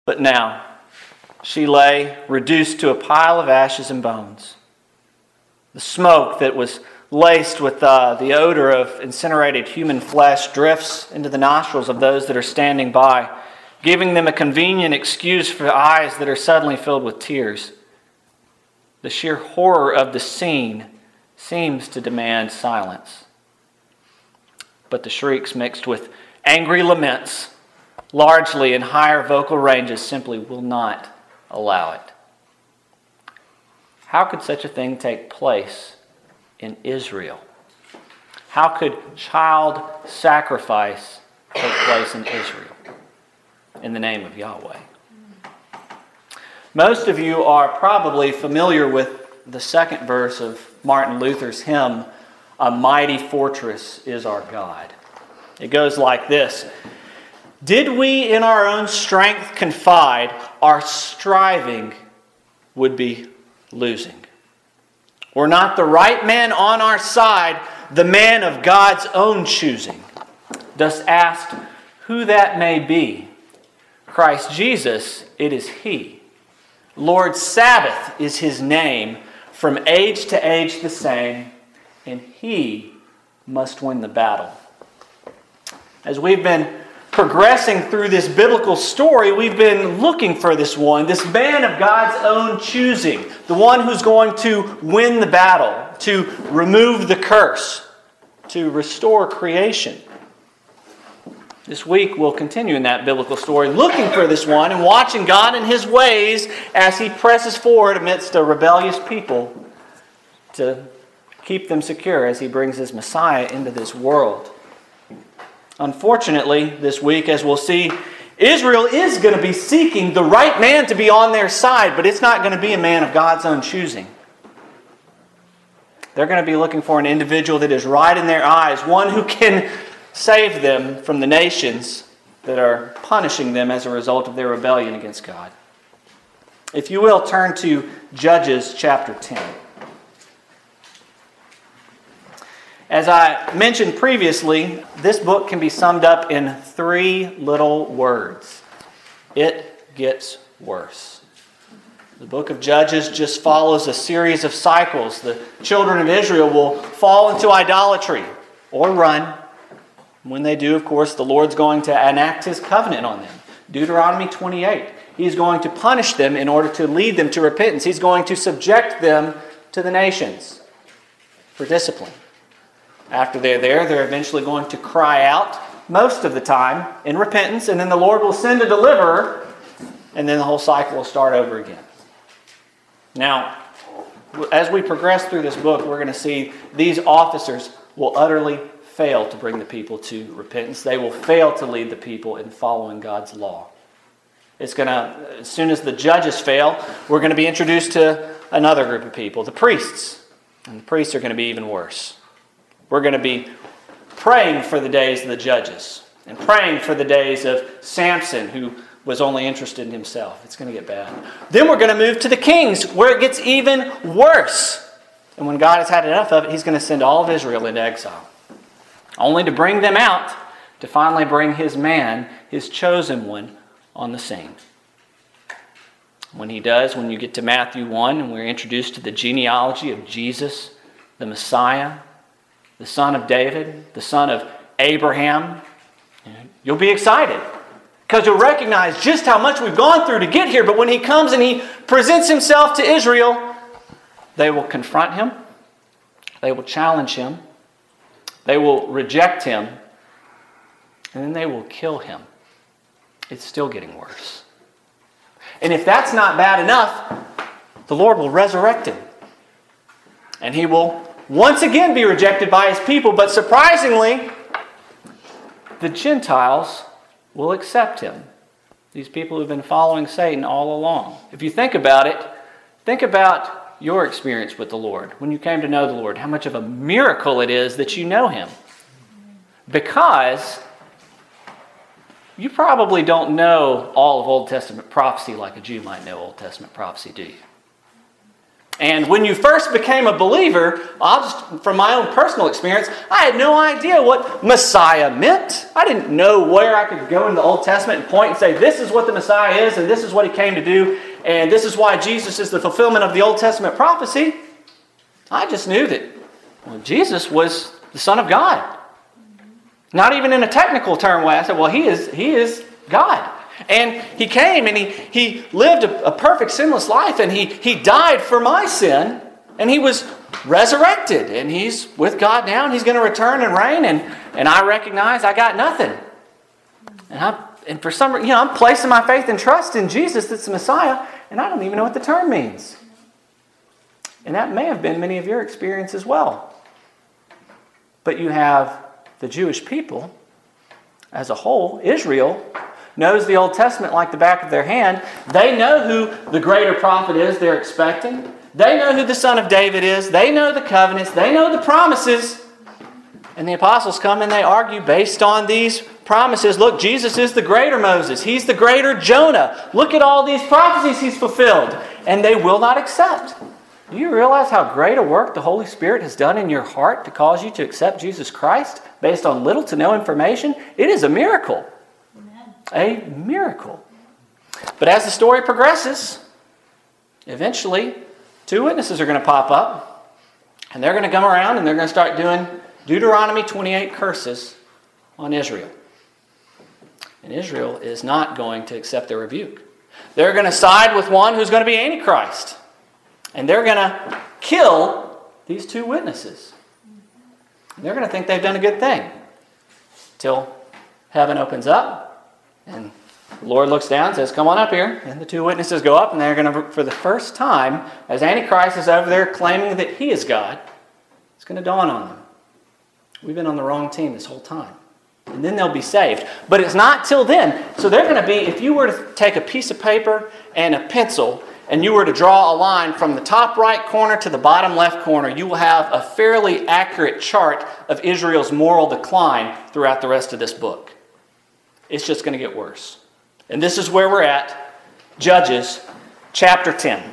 But now she lay reduced to a pile of ashes and bones. The smoke that was laced with the odor of incinerated human flesh drifts into the nostrils of those that are standing by, giving them a convenient excuse for eyes that are suddenly filled with tears. The sheer horror of the scene seems to demand silence. But the shrieks mixed with angry laments, largely in higher vocal ranges, simply will not allow it. How could such a thing take place in Israel? How could child sacrifice take place in Israel in the name of Yahweh? Most of you are probably familiar with the second verse of Martin Luther's hymn, "A Mighty Fortress is Our God." It goes like this: "Did we in our own strength confide, our striving would be losing. Were not the right man on our side, the man of God's own choosing. Dost ask who that may be? Christ Jesus, it is He. Lord Sabbath is His name, from age to age the same, and He must win the battle." As we've been progressing through this biblical story, we've been looking for this one, this man of God's own choosing, the one who's going to win the battle, to remove the curse, to restore creation. This week we'll continue in that biblical story, looking for this one and watching God and His ways as He presses forward amidst a rebellious people to keep them secure as He brings His Messiah into this world. Unfortunately, this week, as we'll see, Israel is going to be seeking the right man to be on their side, but it's not going to be a man of God's own choosing. They're going to be looking for an individual that is right in their eyes, one who can save them from the nations that are punishing them as a result of their rebellion against God. If you will, turn to Judges chapter 10. As I mentioned previously, this book can be summed up in 3 little words. It gets worse. The book of Judges just follows a series of cycles. The children of Israel will fall into idolatry or run. When they do, of course, the Lord's going to enact His covenant on them. Deuteronomy 28. He's going to punish them in order to lead them to repentance. He's going to subject them to the nations for discipline. After they're there, they're eventually going to cry out, most of the time, in repentance, and then the Lord will send a deliverer, and then the whole cycle will start over again. Now, as we progress through this book, we're going to see these officers will utterly fail to bring the people to repentance. They will fail to lead the people in following God's law. It's going to, as soon as the judges fail, we're going to be introduced to another group of people, the priests. And the priests are going to be even worse. We're going to be praying for the days of the judges and praying for the days of Samson, who was only interested in himself. It's going to get bad. Then we're going to move to the kings, where it gets even worse. And when God has had enough of it, He's going to send all of Israel into exile, only to bring them out to finally bring His man, His chosen one, on the scene. When He does, when you get to Matthew 1, and we're introduced to the genealogy of Jesus, the Messiah, the son of David, the son of Abraham, you'll be excited because you'll recognize just how much we've gone through to get here. But when He comes and He presents Himself to Israel, they will confront Him, they will challenge Him, they will reject Him, and then they will kill Him. It's still getting worse. And if that's not bad enough, the Lord will resurrect Him, and He will once again be rejected by His people, but surprisingly, the Gentiles will accept Him. These people who've been following Satan all along. If you think about it, think about your experience with the Lord. When you came to know the Lord, how much of a miracle it is that you know Him. Because you probably don't know all of Old Testament prophecy like a Jew might know Old Testament prophecy, do you? And when you first became a believer, from my own personal experience, I had no idea what Messiah meant. I didn't know where I could go in the Old Testament and point and say, this is what the Messiah is, and this is what he came to do, and this is why Jesus is the fulfillment of the Old Testament prophecy. I just knew that Jesus was the Son of God. Not even in a technical term way. I said, well, he is God. And he came and he lived a perfect sinless life, and he died for my sin, and he was resurrected, and he's with God now, and he's going to return and reign, and I recognize I got nothing. And for some reason, I'm placing my faith and trust in Jesus that's the Messiah, and I don't even know what the term means. And that may have been many of your experience as well. But you have the Jewish people as a whole, Israel, knows the Old Testament like the back of their hand. They know who the greater prophet is they're expecting. They know who the son of David is. They know the covenants. They know the promises. And the apostles come and they argue based on these promises. Look, Jesus is the greater Moses. He's the greater Jonah. Look at all these prophecies he's fulfilled. And they will not accept. Do you realize how great a work the Holy Spirit has done in your heart to cause you to accept Jesus Christ based on little to no information? It is a miracle. A miracle. But as the story progresses, eventually 2 witnesses are going to pop up, and they're going to come around and they're going to start doing Deuteronomy 28 curses on Israel. And Israel is not going to accept their rebuke. They're going to side with one who's going to be Antichrist. And they're going to kill these 2 witnesses. And they're going to think they've done a good thing. Till heaven opens up. And the Lord looks down and says, come on up here. And the 2 witnesses go up, and they're going to, for the first time, as Antichrist is over there claiming that he is God, it's going to dawn on them. We've been on the wrong team this whole time. And then they'll be saved. But it's not till then. So they're going to be, if you were to take a piece of paper and a pencil, and you were to draw a line from the top right corner to the bottom left corner, you will have a fairly accurate chart of Israel's moral decline throughout the rest of this book. It's just going to get worse. And this is where we're at. Judges chapter 10.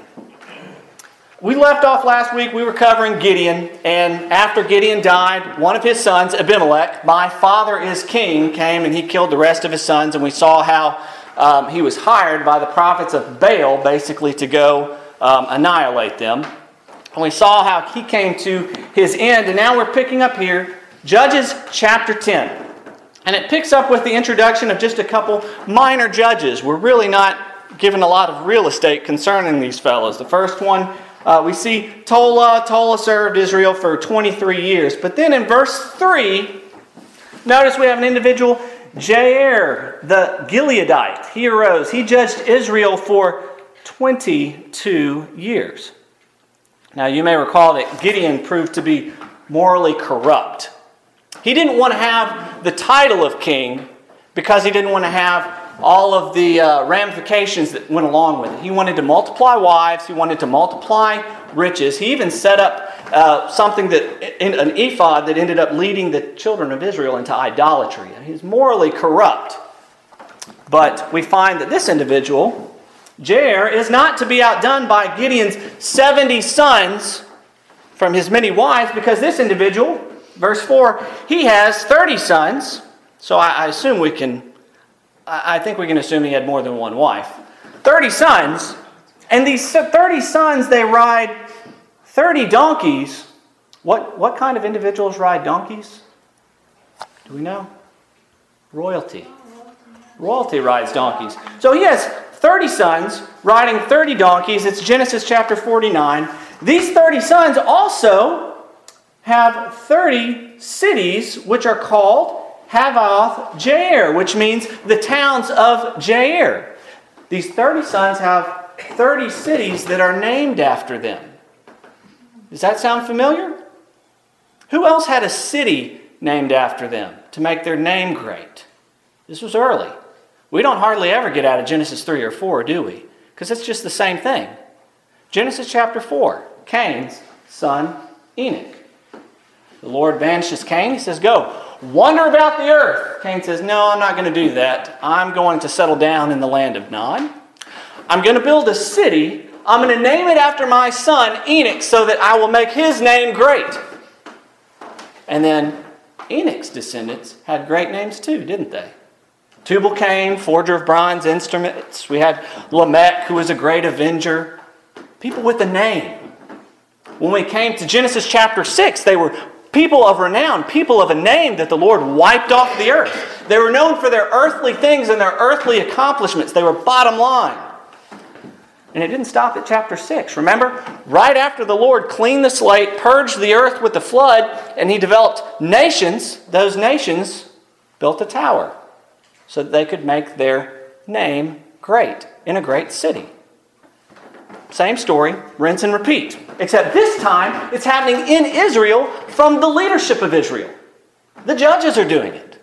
We left off last week. We were covering Gideon. And after Gideon died, one of his sons, Abimelech, my father is king, came and he killed the rest of his sons. And we saw how he was hired by the prophets of Baal basically to go annihilate them. And we saw how he came to his end. And now we're picking up here. Judges chapter 10. And it picks up with the introduction of just a couple minor judges. We're really not given a lot of real estate concerning these fellows. The first one, we see Tola. Tola served Israel for 23 years. But then in verse 3, notice we have an individual, Jair, the Gileadite. He arose. He judged Israel for 22 years. Now you may recall that Gideon proved to be morally corrupt. He didn't want to have the title of king because he didn't want to have all of the ramifications that went along with it. He wanted to multiply wives. He wanted to multiply riches. He even set up something an ephod that ended up leading the children of Israel into idolatry. And he's morally corrupt. But we find that this individual, Jair, is not to be outdone by Gideon's 70 sons from his many wives, because this individual, verse 4, he has 30 sons. So I think we can assume he had more than one wife. 30 sons. And these 30 sons, they ride 30 donkeys. What kind of individuals ride donkeys? Do we know? Royalty. Royalty rides donkeys. So he has 30 sons riding 30 donkeys. It's Genesis chapter 49. These 30 sons also have 30 cities which are called Havoth Jair, which means the towns of Jair. These 30 sons have 30 cities that are named after them. Does that sound familiar? Who else had a city named after them to make their name great? This was early. We don't hardly ever get out of Genesis 3 or 4, do we? Because it's just the same thing. Genesis chapter 4, Cain's son Enoch. The Lord banishes Cain. He says, go, wander about the earth. Cain says, no, I'm not going to do that. I'm going to settle down in the land of Nod. I'm going to build a city. I'm going to name it after my son, Enoch, so that I will make his name great. And then Enoch's descendants had great names too, didn't they? Tubal-Cain, forger of bronze instruments. We had Lamech, who was a great avenger. People with a name. When we came to Genesis chapter 6, they were people of renown, people of a name that the Lord wiped off the earth. They were known for their earthly things and their earthly accomplishments. They were bottom line. And it didn't stop at chapter 6. Remember, right after the Lord cleaned the slate, purged the earth with the flood, and He developed nations, those nations built a tower so that they could make their name great in a great city. Same story, rinse and repeat. Except this time, it's happening in Israel from the leadership of Israel. The judges are doing it.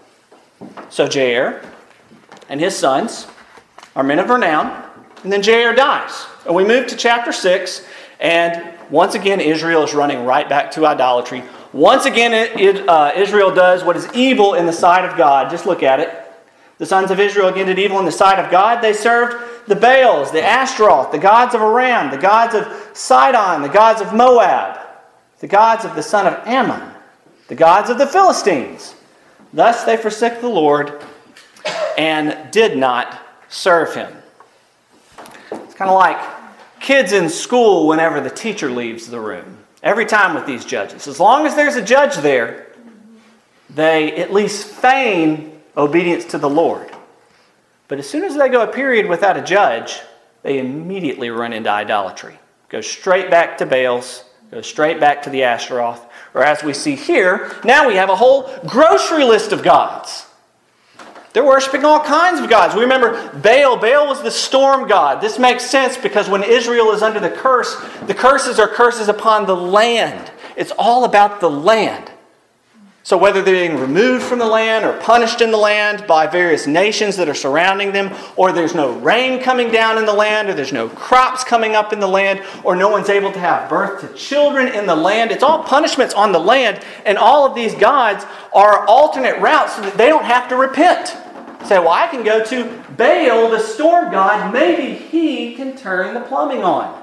So Jair and his sons are men of renown. And then Jair dies. And we move to chapter 6. And once again, Israel is running right back to idolatry. Once again, Israel does what is evil in the sight of God. Just look at it. The sons of Israel again did evil in the sight of God. They served the Baals, the Ashtaroth, the gods of Aram, the gods of Sidon, the gods of Moab, the gods of the son of Ammon, the gods of the Philistines. Thus they forsook the Lord and did not serve Him. It's kind of like kids in school whenever the teacher leaves the room. Every time with these judges. As long as there's a judge there, they at least feign obedience to the Lord. But as soon as they go a period without a judge, they immediately run into idolatry. Go straight back to Baals, go straight back to the Ashtaroth. Or as we see here, now we have a whole grocery list of gods. They're worshiping all kinds of gods. We remember Baal. Baal was the storm god. This makes sense because when Israel is under the curses are curses upon the land. It's all about the land. So whether they're being removed from the land or punished in the land by various nations that are surrounding them, or there's no rain coming down in the land, or there's no crops coming up in the land, or no one's able to have birth to children in the land, it's all punishments on the land, and all of these gods are alternate routes so that they don't have to repent. Say, well, I can go to Baal, the storm god, maybe he can turn the plumbing on.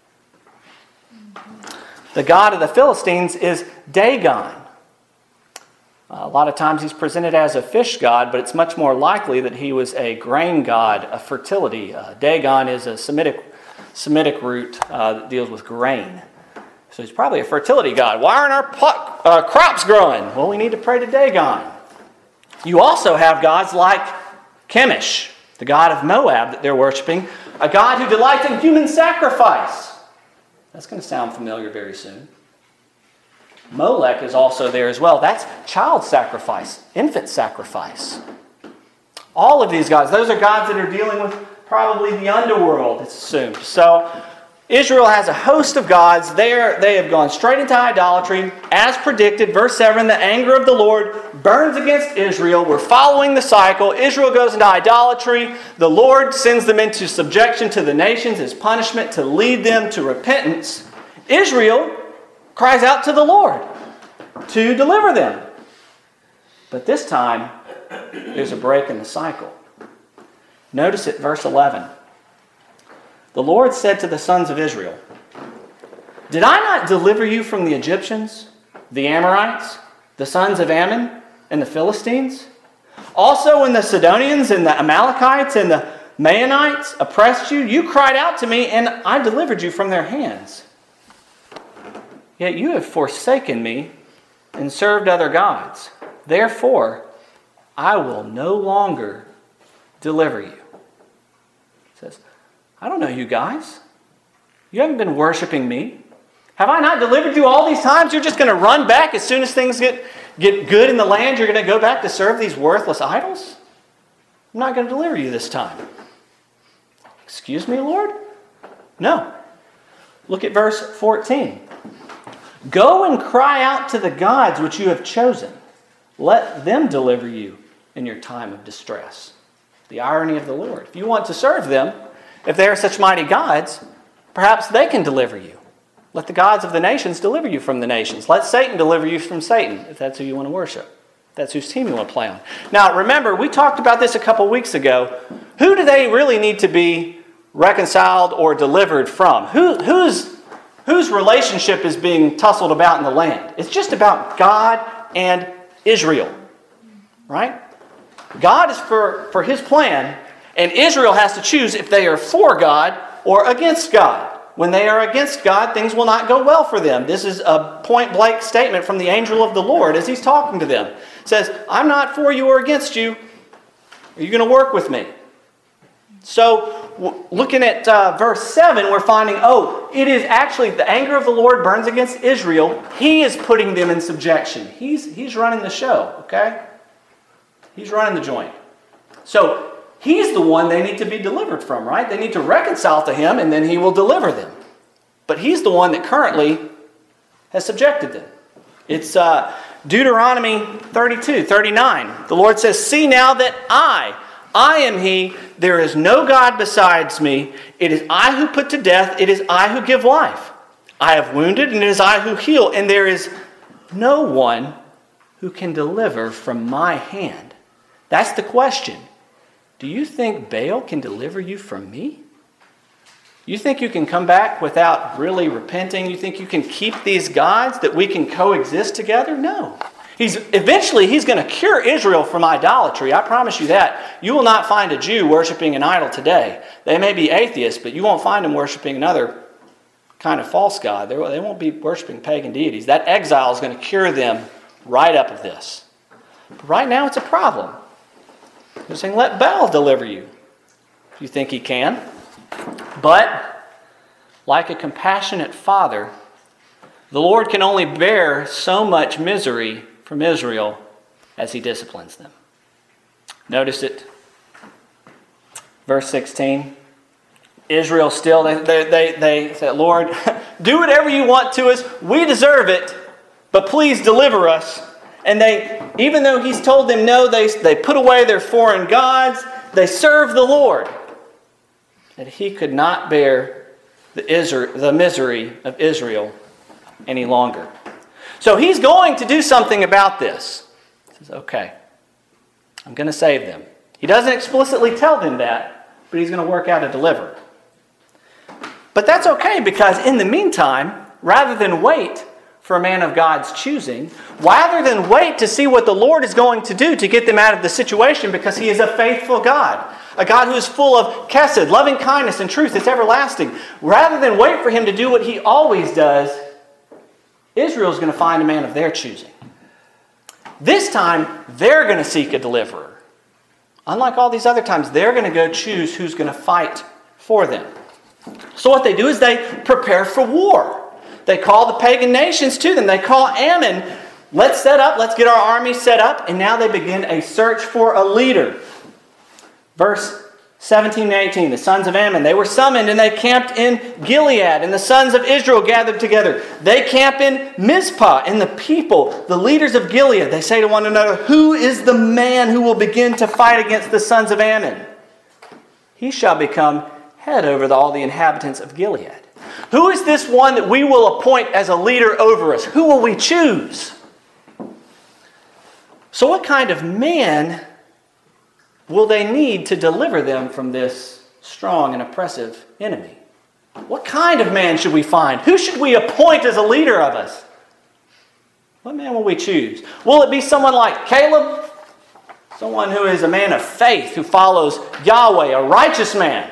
The god of the Philistines is Dagon. A lot of times he's presented as a fish god, but it's much more likely that he was a grain god of fertility. Dagon is a Semitic root that deals with grain. So he's probably a fertility god. Why aren't our crops growing? Well, we need to pray to Dagon. You also have gods like Chemosh, the god of Moab that they're worshiping, a god who delights in human sacrifice. That's going to sound familiar very soon. Molech is also there as well. That's child sacrifice, infant sacrifice. All of these gods, those are gods that are dealing with probably the underworld, it's assumed. So Israel has a host of gods. They have gone straight into idolatry. As predicted, verse 7, the anger of the Lord burns against Israel. We're following the cycle. Israel goes into idolatry. The Lord sends them into subjection to the nations as punishment to lead them to repentance. Israel cries out to the Lord to deliver them. But this time, there's a break in the cycle. Notice it, verse 11. The Lord said to the sons of Israel, "Did I not deliver you from the Egyptians, the Amorites, the sons of Ammon, and the Philistines? Also when the Sidonians and the Amalekites and the Maonites oppressed you, you cried out to me, and I delivered you from their hands. Yet you have forsaken me and served other gods. Therefore, I will no longer deliver you." It says, I don't know you guys. You haven't been worshiping me. Have I not delivered you all these times? You're just going to run back as soon as things get good in the land. You're going to go back to serve these worthless idols? I'm not going to deliver you this time. Excuse me, Lord? No. Look at verse 14. Go and cry out to the gods which you have chosen. Let them deliver you in your time of distress. The irony of the Lord. If you want to serve them, if they are such mighty gods, perhaps they can deliver you. Let the gods of the nations deliver you from the nations. Let Satan deliver you from Satan, if that's who you want to worship. If that's whose team you want to play on. Now, remember, we talked about this a couple weeks ago. Who do they really need to be reconciled or delivered from? Whose relationship is being tussled about in the land? It's just about God and Israel, right? God is for His plan, and Israel has to choose if they are for God or against God. When they are against God, things will not go well for them. This is a point-blank statement from the angel of the Lord as he's talking to them. It says, I'm not for you or against you. Are you going to work with me? So, looking at verse 7, we're finding, it is actually the anger of the Lord burns against Israel. He is putting them in subjection. He's running the show, okay? He's running the joint. So, He's the one they need to be delivered from, right? They need to reconcile to Him, and then He will deliver them. But He's the one that currently has subjected them. It's Deuteronomy 32:39. The Lord says, see now that I am He, there is no God besides me. It is I who put to death, it is I who give life. I have wounded, and it is I who heal, and there is no one who can deliver from my hand. That's the question. Do you think Baal can deliver you from me? You think you can come back without really repenting? You think you can keep these gods, that we can coexist together? No. Eventually he's going to cure Israel from idolatry. I promise you that. You will not find a Jew worshiping an idol today. They may be atheists, but you won't find them worshiping another kind of false god. They won't be worshiping pagan deities. That exile is going to cure them right up of this. But right now it's a problem. They're saying, let Baal deliver you. You think he can? But, like a compassionate father, the Lord can only bear so much misery from Israel as He disciplines them. Notice it. Verse 16. Israel still, they say, Lord, do whatever you want to us. We deserve it, but please deliver us. And even though He's told them no, they put away their foreign gods. They serve the Lord. That He could not bear the misery of Israel any longer. So He's going to do something about this. He says, okay, I'm going to save them. He doesn't explicitly tell them that, but He's going to work out a deliverer. But that's okay, because in the meantime, rather than wait for a man of God's choosing, rather than wait to see what the Lord is going to do to get them out of the situation, because He is a faithful God, a God who is full of chesed, loving kindness and truth that's everlasting. Rather than wait for Him to do what He always does, Israel is going to find a man of their choosing. This time, they're going to seek a deliverer. Unlike all these other times, they're going to go choose who's going to fight for them. So what they do is they prepare for war. They call the pagan nations to them. They call Ammon, let's get our army set up. And now they begin a search for a leader. Verse 17 and 18, the sons of Ammon, they were summoned and they camped in Gilead. And the sons of Israel gathered together. They camp in Mizpah. And the people, the leaders of Gilead, they say to one another, who is the man who will begin to fight against the sons of Ammon? He shall become head over all the inhabitants of Gilead. Who is this one that we will appoint as a leader over us? Who will we choose? So what kind of man will they need to deliver them from this strong and oppressive enemy? What kind of man should we find? Who should we appoint as a leader of us? What man will we choose? Will it be someone like Caleb? Someone who is a man of faith, who follows Yahweh, a righteous man?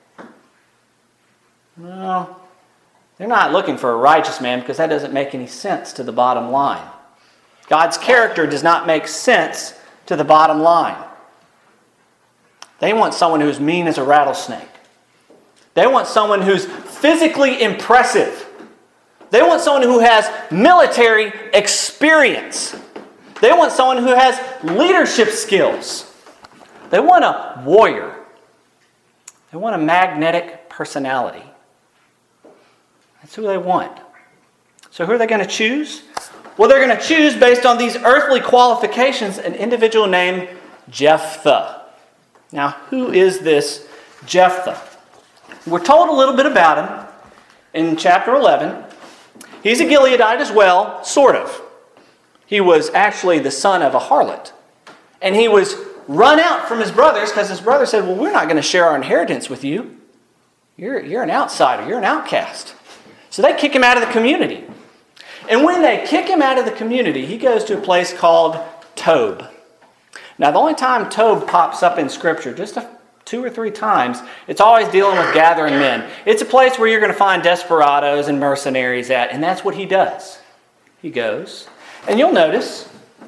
No, they're not looking for a righteous man, because that doesn't make any sense to the bottom line. God's character does not make sense to the bottom line. They want someone who's mean as a rattlesnake. They want someone who's physically impressive. They want someone who has military experience. They want someone who has leadership skills. They want a warrior. They want a magnetic personality. That's who they want. So who are they going to choose? Well, they're going to choose, based on these earthly qualifications, an individual named Jephthah. Now, who is this Jephthah? We're told a little bit about him in chapter 11. He's a Gileadite as well, sort of. He was actually the son of a harlot. And he was run out from his brothers because his brothers said, well, we're not going to share our inheritance with you. You're an outsider. You're an outcast. So they kick him out of the community. And when they kick him out of the community, he goes to a place called Tob. Now, the only time Tob pops up in Scripture, just 2 or 3 times, it's always dealing with gathering men. It's a place where you're going to find desperados and mercenaries at, and that's what he does. He goes. And you'll notice,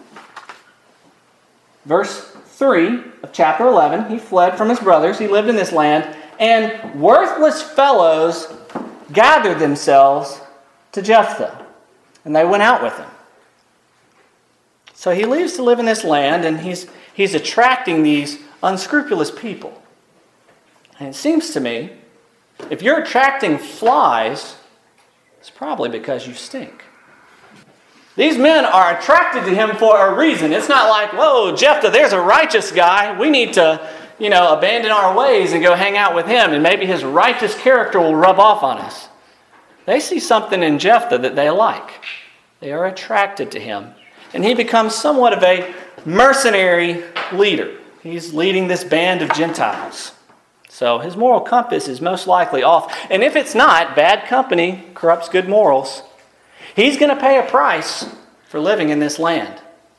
verse 3 of chapter 11, he fled from his brothers. He lived in this land, and worthless fellows gathered themselves to Jephthah, and they went out with him. So he leaves to live in this land, and he's attracting these unscrupulous people. And it seems to me, if you're attracting flies, it's probably because you stink. These men are attracted to him for a reason. It's not like, whoa, Jephthah, there's a righteous guy. We need to, abandon our ways and go hang out with him, and maybe his righteous character will rub off on us. They see something in Jephthah that they like. They are attracted to him. And he becomes somewhat of a mercenary leader. He's leading this band of Gentiles. So his moral compass is most likely off. And if it's not, bad company corrupts good morals. He's going to pay a price for living in this land.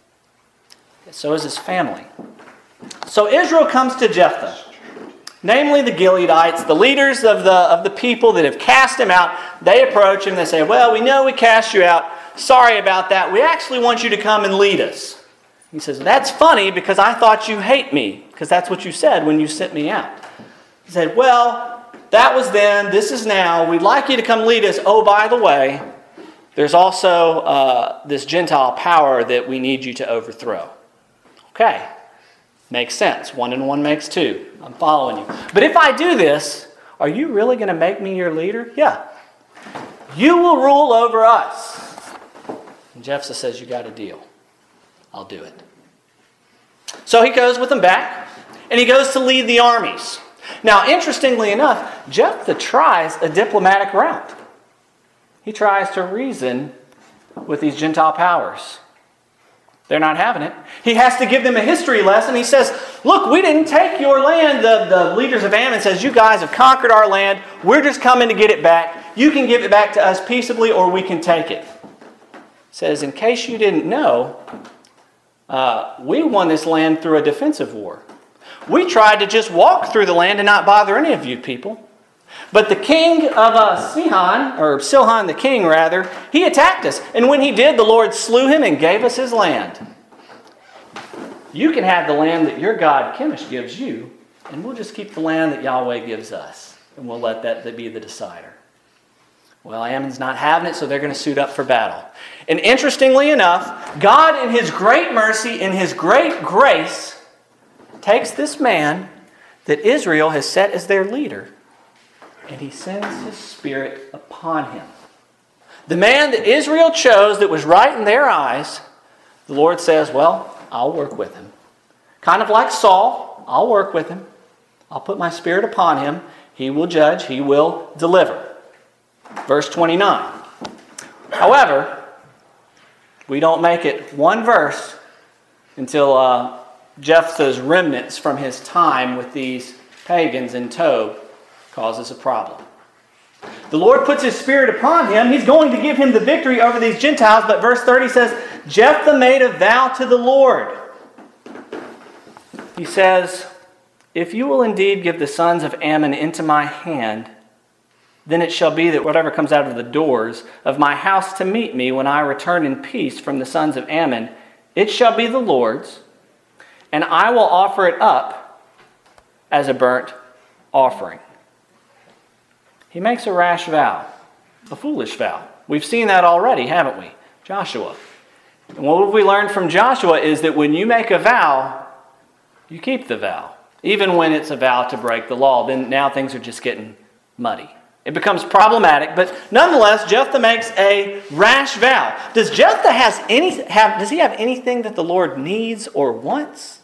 So is his family. So Israel comes to Jephthah, namely the Gileadites, the leaders of the people that have cast him out. They approach him. They say, well, we know we cast you out. Sorry about that. We actually want you to come and lead us. He says, that's funny because I thought you hate me, because that's what you said when you sent me out. He said, well, that was then. This is now. We'd like you to come lead us. Oh, by the way, there's also this Gentile power that we need you to overthrow. Okay. Makes sense. 1 and 1 makes 2. I'm following you. But if I do this, are you really going to make me your leader? Yeah. You will rule over us. And Jephthah says, you got a deal. I'll do it. So he goes with them back, and he goes to lead the armies. Now, interestingly enough, Jephthah tries a diplomatic route. He tries to reason with these Gentile powers. They're not having it. He has to give them a history lesson. He says, look, we didn't take your land. The leaders of Ammon says, you guys have conquered our land. We're just coming to get it back. You can give it back to us peaceably, or we can take it. He says, in case you didn't know, we won this land through a defensive war. We tried to just walk through the land and not bother any of you people. But the king of Silhan the king rather, he attacked us. And when he did, the Lord slew him and gave us his land. You can have the land that your God Chemosh gives you, and we'll just keep the land that Yahweh gives us. And we'll let that be the decider. Well, Ammon's not having it, so they're going to suit up for battle. And interestingly enough, God in his great mercy, in his great grace, takes this man that Israel has set as their leader, and he sends his Spirit upon him. The man that Israel chose that was right in their eyes, the Lord says, well, I'll work with him. Kind of like Saul, I'll work with him. I'll put my Spirit upon him. He will judge. He will deliver. Verse 29. However, we don't make it one verse until Jephthah's remnants from his time with these pagans in Tob causes a problem. The Lord puts his Spirit upon him. He's going to give him the victory over these Gentiles. But verse 30 says, Jephthah made a vow to the Lord. He says, if you will indeed give the sons of Ammon into my hand, then it shall be that whatever comes out of the doors of my house to meet me when I return in peace from the sons of Ammon, it shall be the Lord's, and I will offer it up as a burnt offering. He makes a rash vow, a foolish vow. We've seen that already, haven't we? Joshua. And what we learned from Joshua is that when you make a vow, you keep the vow. Even when it's a vow to break the law, then now things are just getting muddy. It becomes problematic, but nonetheless, Jephthah makes a rash vow. Does Jephthah does he have anything that the Lord needs or wants?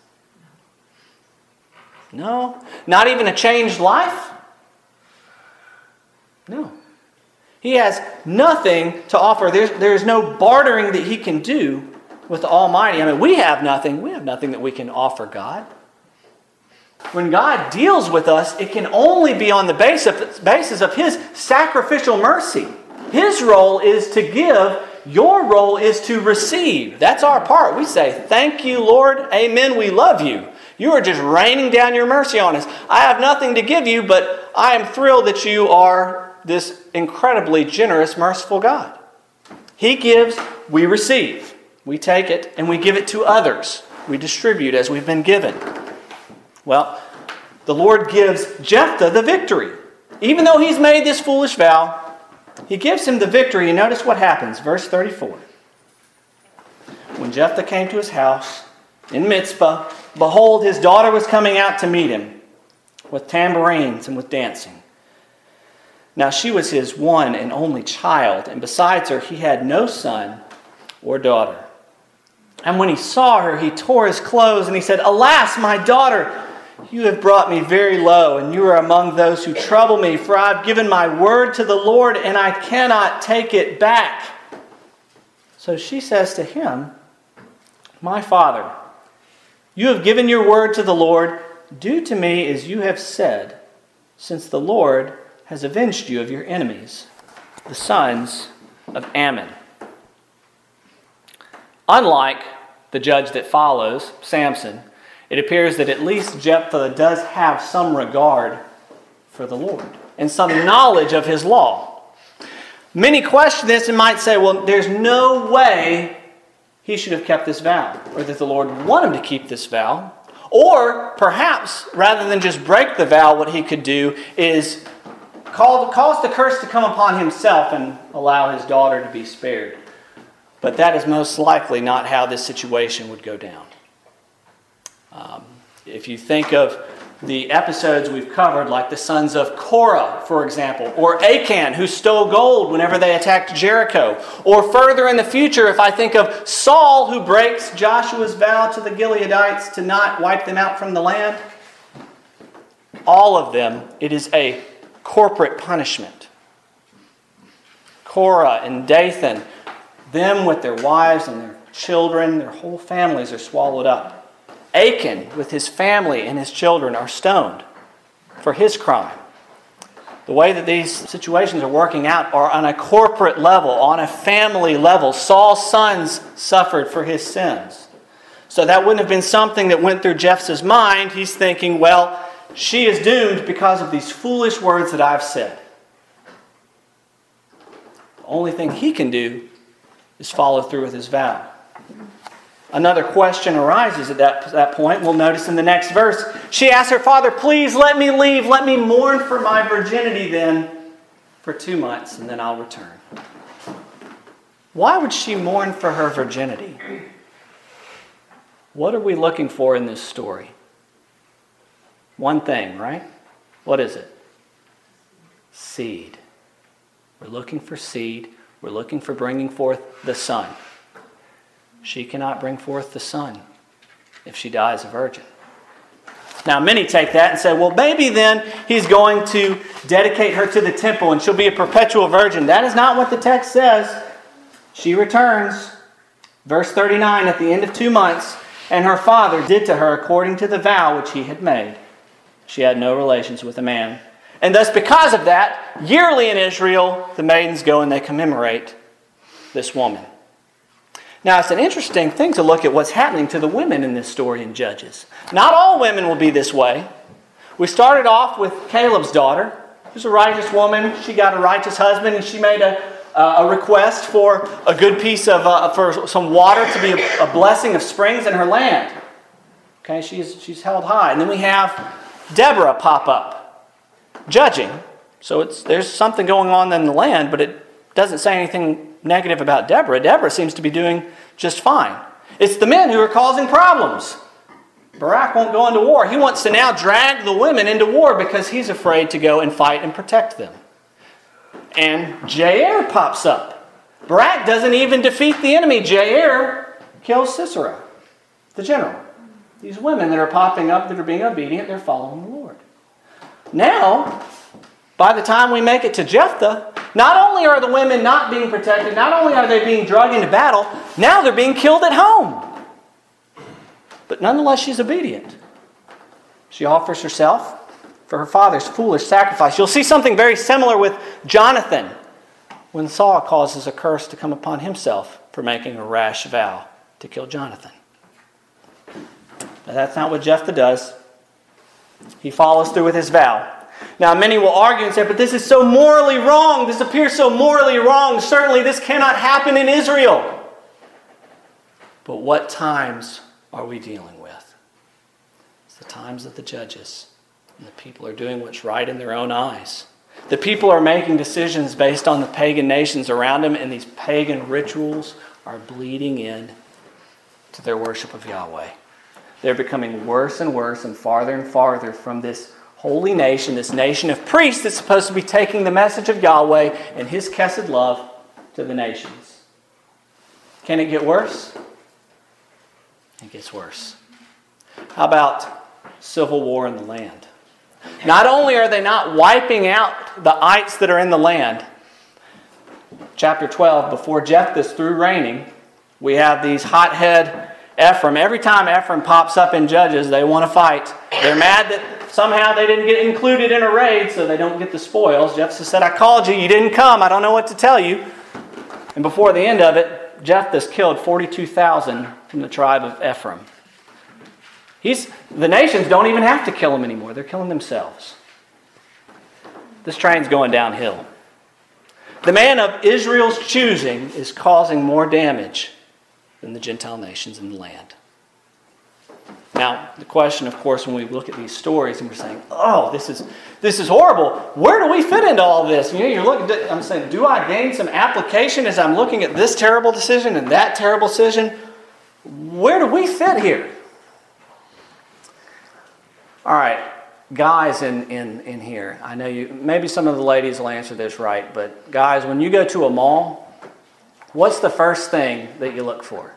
No. Not even a changed life? No. He has nothing to offer. There's no bartering that he can do with the Almighty. I mean, we have nothing. We have nothing that we can offer God. When God deals with us, it can only be on the basis of His sacrificial mercy. His role is to give. Your role is to receive. That's our part. We say, thank you, Lord. Amen. We love you. You are just raining down your mercy on us. I have nothing to give you, but I am thrilled that you are this incredibly generous, merciful God. He gives, we receive. We take it and we give it to others. We distribute as we've been given. Well, the Lord gives Jephthah the victory. Even though he's made this foolish vow, He gives him the victory. And notice what happens. Verse 34. When Jephthah came to his house in Mizpah, behold, his daughter was coming out to meet him with tambourines and with dancing. Now she was his one and only child, and besides her he had no son or daughter. And when he saw her, he tore his clothes, and he said, Alas, my daughter, you have brought me very low, and you are among those who trouble me, for I have given my word to the Lord, and I cannot take it back. So she says to him, My father, you have given your word to the Lord. Do to me as you have said, since the Lord has avenged you of your enemies, the sons of Ammon. Unlike the judge that follows, Samson, it appears that at least Jephthah does have some regard for the Lord and some knowledge of His law. Many question this and might say, well, there's no way he should have kept this vow, or that the Lord would want him to keep this vow. Or perhaps, rather than just break the vow, what he could do is cause the curse to come upon himself and allow his daughter to be spared. But that is most likely not how this situation would go down. If you think of the episodes we've covered, like the sons of Korah, for example, or Achan, who stole gold whenever they attacked Jericho, or further in the future, if I think of Saul, who breaks Joshua's vow to the Gileadites to not wipe them out from the land, all of them, it is a corporate punishment. Korah and Dathan, them with their wives and their children, their whole families are swallowed up. Achan, with his family and his children, are stoned for his crime. The way that these situations are working out are on a corporate level, on a family level. Saul's sons suffered for his sins. So that wouldn't have been something that went through Jephthah's mind. He's thinking, well, she is doomed because of these foolish words that I've said. The only thing he can do is follow through with his vow. Another question arises at that point. We'll notice in the next verse. She asks her father, please let me leave. Let me mourn for my virginity then for 2 months, and then I'll return. Why would she mourn for her virginity? What are we looking for in this story? One thing, right? What is it? Seed. We're looking for seed. We're looking for bringing forth the son. She cannot bring forth the son if she dies a virgin. Now, many take that and say, well, maybe then he's going to dedicate her to the temple and she'll be a perpetual virgin. That is not what the text says. She returns, verse 39, at the end of 2 months, and her father did to her according to the vow which he had made. She had no relations with a man. And thus, because of that, yearly in Israel, the maidens go and they commemorate this woman. Now, it's an interesting thing to look at what's happening to the women in this story in Judges. Not all women will be this way. We started off with Caleb's daughter, who's a righteous woman. She got a righteous husband, and she made a request for a good piece of for some water to be a blessing of springs in her land. Okay, she's held high. And then we have Deborah pop up, judging. So there's something going on in the land, but it doesn't say anything negative about Deborah. Deborah seems to be doing just fine. It's the men who are causing problems. Barak won't go into war. He wants to now drag the women into war because he's afraid to go and fight and protect them. And Jair pops up. Barak doesn't even defeat the enemy. Jair kills Sisera, the general. These women that are popping up, that are being obedient, they're following the Lord. Now, by the time we make it to Jephthah, not only are the women not being protected, not only are they being dragged into battle, now they're being killed at home. But nonetheless, she's obedient. She offers herself for her father's foolish sacrifice. You'll see something very similar with Jonathan when Saul causes a curse to come upon himself for making a rash vow to kill Jonathan. But that's not what Jephthah does. He follows through with his vow. Now, many will argue and say, but this is so morally wrong. This appears so morally wrong. Certainly this cannot happen in Israel. But what times are we dealing with? It's the times of the judges. And the people are doing what's right in their own eyes. The people are making decisions based on the pagan nations around them, and these pagan rituals are bleeding in to their worship of Yahweh. They're becoming worse and worse and farther from this holy nation, this nation of priests that's supposed to be taking the message of Yahweh and His chesed love to the nations. Can it get worse? It gets worse. How about civil war in the land? Not only are they not wiping out the ites that are in the land, chapter 12, before Jephthah's through reigning, we have these hothead Ephraim. Every time Ephraim pops up in Judges, they want to fight. They're mad that somehow they didn't get included in a raid, so they don't get the spoils. Jephthah said, I called you, you didn't come, I don't know what to tell you. And before the end of it, Jephthah's killed 42,000 from the tribe of Ephraim. The nations don't even have to kill him anymore. They're killing themselves. This train's going downhill. The man of Israel's choosing is causing more damage than the Gentile nations in the land. Now, the question, of course, when we look at these stories and we're saying, oh, this is horrible. Where do we fit into all this? You're looking. I'm saying, do I gain some application as I'm looking at this terrible decision and that terrible decision? Where do we fit here? All right, guys in here, I know maybe some of the ladies will answer this right, but guys, when you go to a mall, what's the first thing that you look for?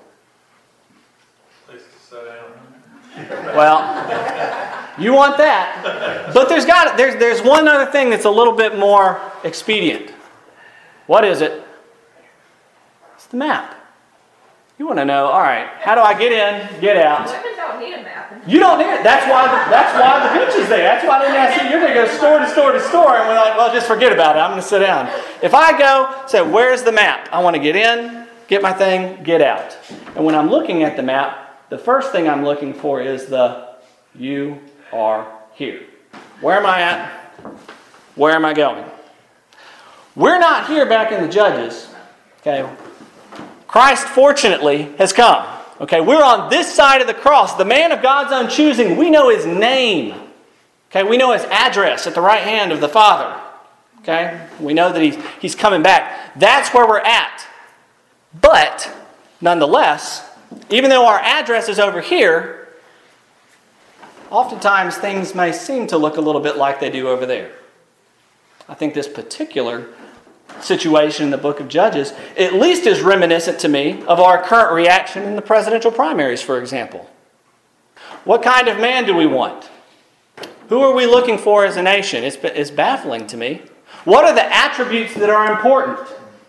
Place to sit down. Well, you want that, but there's one other thing that's a little bit more expedient. What is it? It's the map. You want to know, all right, how do I get in, get out? Women don't need a map. You don't need it. That's why the bench is there. That's why they ask you. You're going to go store to store to store, and we're like, well, just forget about it. I'm going to sit down. If I go, say, where's the map? I want to get in, get my thing, get out. And when I'm looking at the map, the first thing I'm looking for is you are here. Where am I at? Where am I going? We're not here back in the Judges. Okay. Christ, fortunately, has come. Okay, we're on this side of the cross. The man of God's own choosing, we know his name. Okay, we know his address at the right hand of the Father. Okay, we know that he's coming back. That's where we're at. But, nonetheless, even though our address is over here, oftentimes things may seem to look a little bit like they do over there. I think this particular situation in the book of Judges at least is reminiscent to me of our current reaction in the presidential primaries, for example. What kind of man do we want? Who are we looking for as a nation? It's baffling to me. What are the attributes that are important?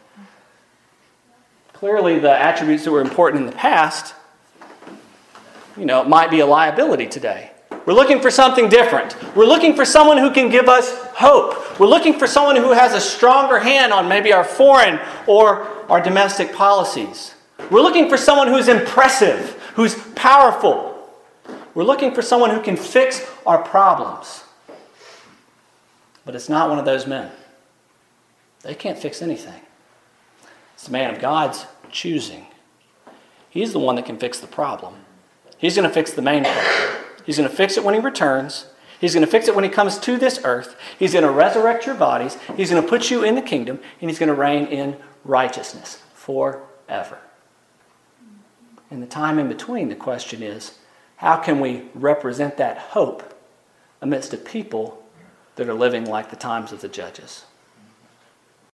Clearly, the attributes that were important in the past, it might be a liability today. We're looking for something different. We're looking for someone who can give us hope. We're looking for someone who has a stronger hand on maybe our foreign or our domestic policies. We're looking for someone who's impressive, who's powerful. We're looking for someone who can fix our problems. But it's not one of those men. They can't fix anything. It's the man of God's choosing. He's the one that can fix the problem. He's going to fix the main problem. He's going to fix it when he returns. He's going to fix it when he comes to this earth. He's going to resurrect your bodies. He's going to put you in the kingdom. And he's going to reign in righteousness forever. In the time in between, the question is, how can we represent that hope amidst a people that are living like the times of the Judges?